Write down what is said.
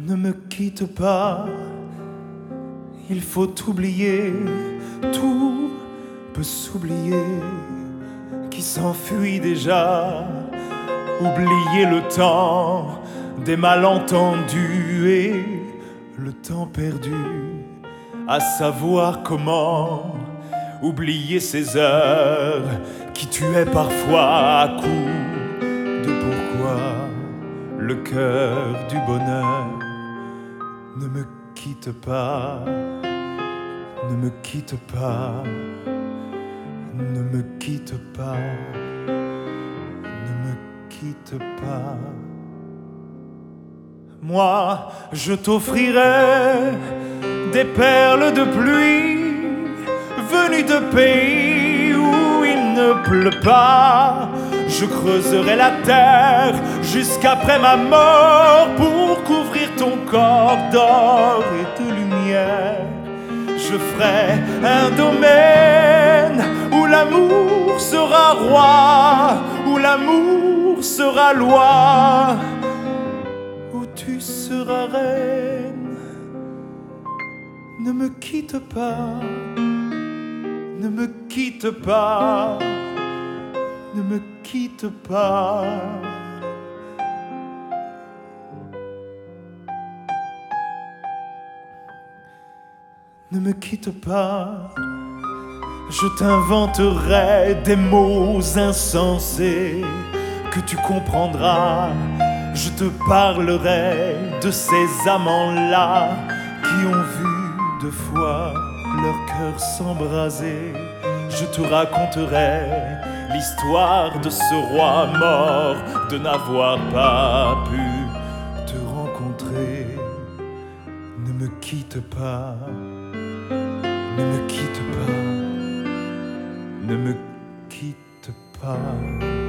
Ne me quitte pas, il faut oublier, tout peut s'oublier, qui s'enfuit déjà. Oublier le temps des malentendus et le temps perdu, à savoir comment oublier ces heures qui tuaient parfois à coups de pourquoi. Le cœur du bonheur, ne me quitte pas, ne me quitte pas, ne me quitte pas, ne me quitte pas. Moi, je t'offrirai des perles de pluie venues de pays où il ne pleut pas. Je creuserai la terre jusqu'après ma mort pour couvrir ton corps d'or et de lumière. Je ferai un domaine où l'amour sera roi, où l'amour sera loi, où tu seras reine. Ne me quitte pas, ne me quitte pas, ne me quitte pas. Ne me quitte pas, je t'inventerai des mots insensés que tu comprendras. Je te parlerai de ces amants-là qui ont vu deux fois leur cœur s'embraser. Je te raconterai l'histoire de ce roi mort de n'avoir pas pu te rencontrer. Ne me quitte pas, ne me quitte pas, ne me quitte pas.